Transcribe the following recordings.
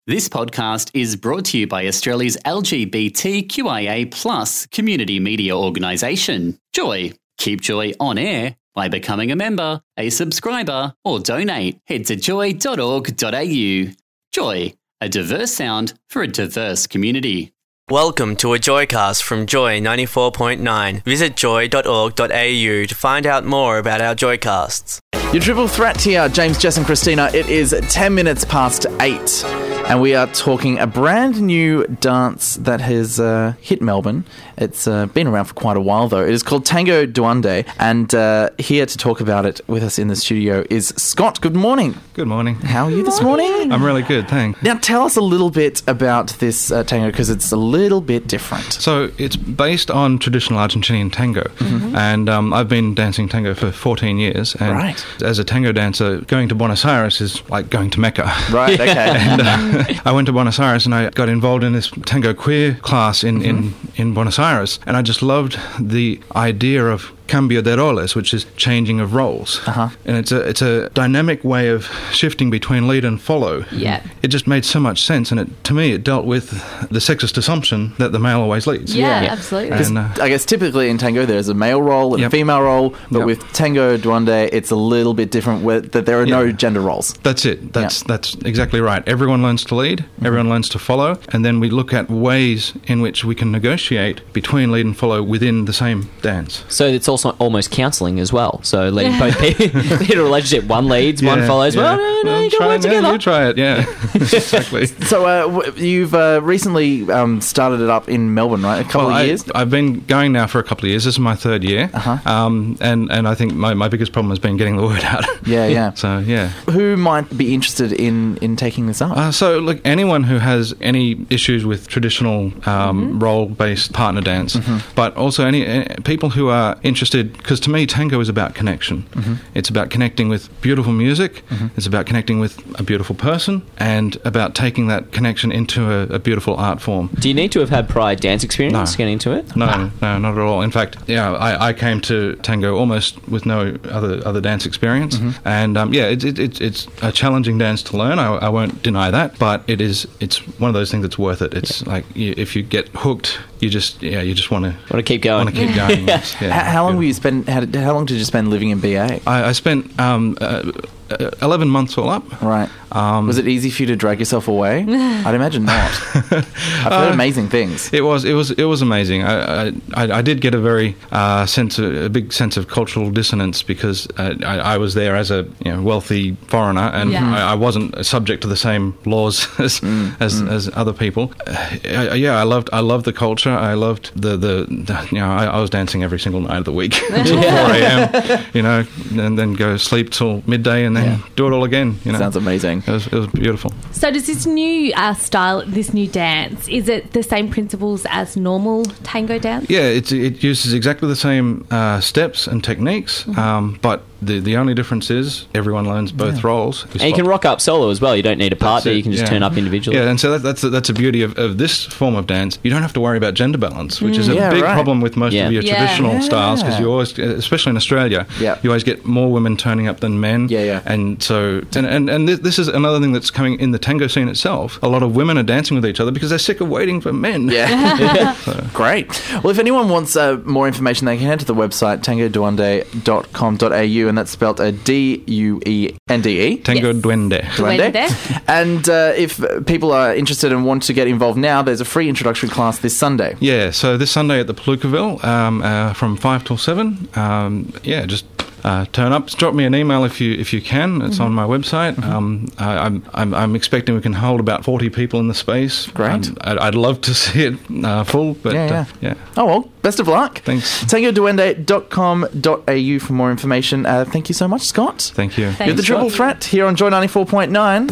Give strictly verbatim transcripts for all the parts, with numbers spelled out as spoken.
This podcast is brought to you by Australia's L G B T Q I A plus community media organisation, Joy. Keep Joy on air by becoming a member, a subscriber, or donate. Head to joy dot org dot a u. Joy, a diverse sound for a diverse community. Welcome to a Joycast from Joy ninety-four point nine. Visit joy dot org dot a u to find out more about our Joycasts. Your triple threat here, James, Jess and Christina. It is ten minutes past eight, and we are talking a brand new dance that has uh, hit Melbourne. It's uh, been around for quite a while, though. It is called Tango Duende, and uh, here to talk about it with us in the studio is Scott. Good morning. Good morning. How are you this morning? I'm really good, thanks. Now, tell us a little bit about this uh, tango, because it's a little bit different. So, it's based on traditional Argentinian tango, mm-hmm. and um, I've been dancing tango for fourteen years. And right. As a tango dancer, going to Buenos Aires is like going to Mecca. Right, okay. and uh, I went to Buenos Aires and I got involved in this tango queer class in, mm-hmm. in, in Buenos Aires, and I just loved the idea of cambio de roles, which is changing of roles. Uh-huh. And it's a it's a dynamic way of shifting between lead and follow. Yeah. It just made so much sense, and it, to me it dealt with the sexist assumption that the male always leads. Yeah, Yeah. absolutely. And, uh, I guess typically in tango there's a male role and Yep. a female role, but Yep. with Tango Duende it's a little bit different, where that there are no Yeah. gender roles. That's it. That's Yeah. that's exactly right. Everyone learns to lead, Mm-hmm. everyone learns to follow, and then we look at ways in which we can negotiate between lead and follow within the same dance. So it's also almost counselling as well. So letting both people in a relationship, one leads, one Yeah, follows. yeah. Well, no, no, Well, you got to try work it now, together. You try it, yeah. exactly. So uh, w- you've uh, recently um, started it up in Melbourne, right? A couple Well, of I, years? I've been going now for a couple of years. This is my third year. Uh-huh. Um, and, and I think my, my biggest problem has been getting the word out. Yeah, yeah. So, yeah. Who might be interested in, in taking this up? Uh, so, look, anyone who has any issues with traditional um, Mm-hmm. role-based partner dance, but also any, any people who are interested, because to me, tango is about connection. Mm-hmm. It's about connecting with beautiful music. It's about connecting with a beautiful person, and about taking that connection into a, a beautiful art form. Do you need to have had prior dance experience No. getting into it? No, no, not at all. In fact, yeah, I, I came to tango almost with no other other dance experience, and um, yeah, it's it, it, it's a challenging dance to learn. I, I won't deny that, but it is it's one of those things that's worth it. It's like you, if you get hooked, you just yeah, you just want to Want to keep going? want to keep going. Yes, yeah, how, how long yeah. were you spend? How, did, how long did you spend living in B A? I, I spent um, uh, uh, eleven months all up. Right. Um, Was it easy for you to drag yourself away? I'd imagine not. I've heard Uh, amazing things. It was it was it was amazing. I I, I I did get a very uh, sense of, a big sense of cultural dissonance, because uh, I, I was there as a you know, wealthy foreigner, and Yeah. I, I wasn't subject to the same laws as as, as other people. Uh, I- yeah, I loved I loved the culture. I loved the the, the you know I, I was dancing every single night of the week until four a.m. You know, and then go sleep till midday, and then Yeah. do it all again. You know, Sounds amazing. it was, it was beautiful. So does this new uh, style, this new dance, is it the same principles as normal tango dance? Yeah, it, it uses exactly the same uh, steps and techniques, um, but the the only difference is everyone learns both roles. And you can rock up solo as well. You don't need a partner. That's it, You can just yeah. turn up individually. Yeah, and so that, that's a, that's a beauty of, of this form of dance. You don't have to worry about gender balance, which is a Yeah, big right. problem with most Yeah. of your Yeah. traditional Yeah. styles, because you always, especially in Australia, Yeah. you always get more women turning up than men. Yeah, yeah. And so, and and, and this, this is another thing that's coming in the tango scene itself. A lot of women are dancing with each other because they're sick of waiting for men. Yeah. Great. Well, if anyone wants uh, more information, they can head to the website tango duende dot com dot a u, and that's spelled a D U E N D E. Tango Yes. Duende. Duende. And uh, if people are interested and want to get involved now, there's a free introductory class this Sunday. Yeah, so this Sunday at the Palookaville um, uh, from five till seven. Um, yeah, just uh, turn up. Drop me an email if you if you can. It's on my website. Um, I, I'm, I'm I'm expecting we can hold about forty people in the space. Great. Um, I'd, I'd love to see it uh, full, but Yeah, uh, yeah. yeah. Oh, well, best of luck. Thanks. tango duende dot com dot a u for more information. Uh, thank you so much, Scott. Thank you. Thanks. You're the Triple Threat here on Joy ninety-four point nine.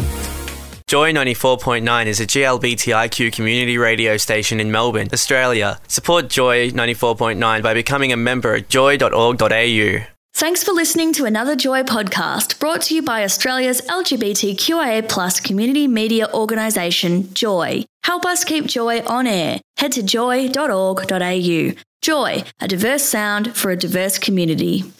Joy ninety-four point nine is a G L B T I Q community radio station in Melbourne, Australia. Support Joy ninety-four point nine by becoming a member at joy dot org dot a u. Thanks for listening to another Joy podcast brought to you by Australia's L G B T Q I A plus community media organisation, Joy. Help us keep Joy on air. Head to joy dot org dot a u. Joy, a diverse sound for a diverse community.